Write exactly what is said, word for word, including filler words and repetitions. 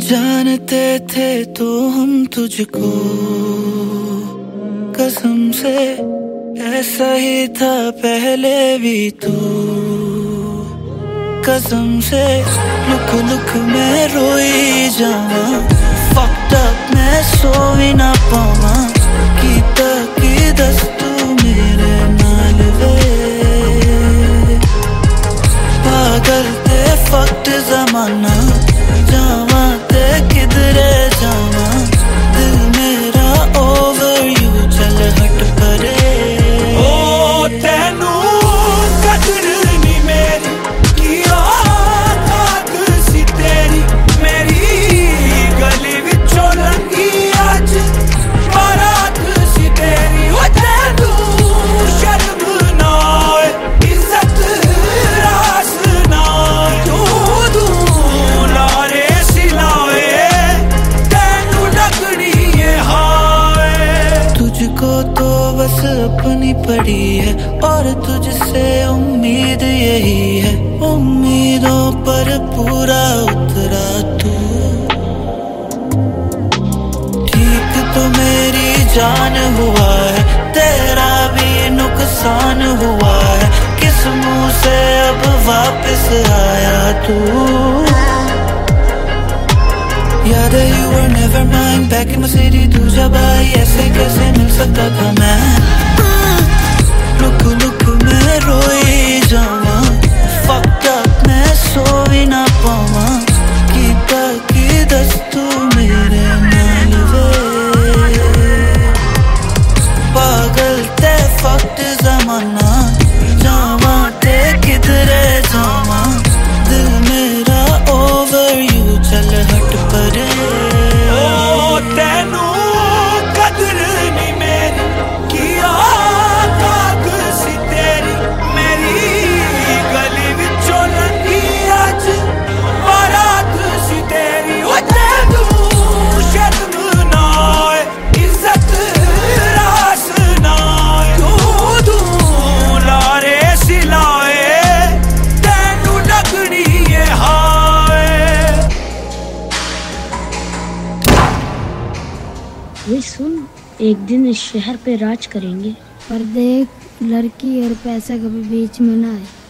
जानते थे तो हम तुझको कसम से, ऐसा ही था पहले भी तू कसम से। लुक लुक मैं रोई जावा, fucked up मैं सो ही ना पावा, कीता की दस तू मेरे नाल वे। पागल ते fucked ज़माना, जावा ते किधरे जावा, दिल मेरा over you, चल हट परे। ओ तेनू कदर नी मेरी, किया खाक सी तेरी, मेरी गली विचों लंघी अज बारात सी तेरी। ओ तेनू शर्म ना आए, इज्जत रास ना आए, तू तू लारे सिलाए, तेनू लगनी ये हाय। तुझको तो बस अपनी पड़ी है और तुझसे उम्मीद यही है, उम्मीदों पर पूरा उतरा तू। ठीक तो मेरी जान हुआ है, तेरा भी नुकसान हुआ है, किस मुंह से अब वापस आया तू। याद है you were never mine, back in my city तू जब आई, ऐसे कैसे मिल सकता था मैं। लुक लुक मैं रोई जावा, fucked up मैं सो ही ना पावा, कीता की दस तू मेरे नाल वे। पागल ते fucked ज़माना, जावा ते किधरे जावा, दिल मेरा over you, चल हट परे। ओ तेनू कदर नी मेरी, किया खाक सी तेरी, मेरी गली विचों लंघी अज बारात सी तेरी। ओ तेनू शर्म ना आए, इज्जत रास ना आए, तू तू लारे सिलाए, तेनू लगनी ये हाय। वे सुन, एक दिन इस शहर पे राज करेंगे, पर देख लड़की और पैसा कभी बीच में ना आए।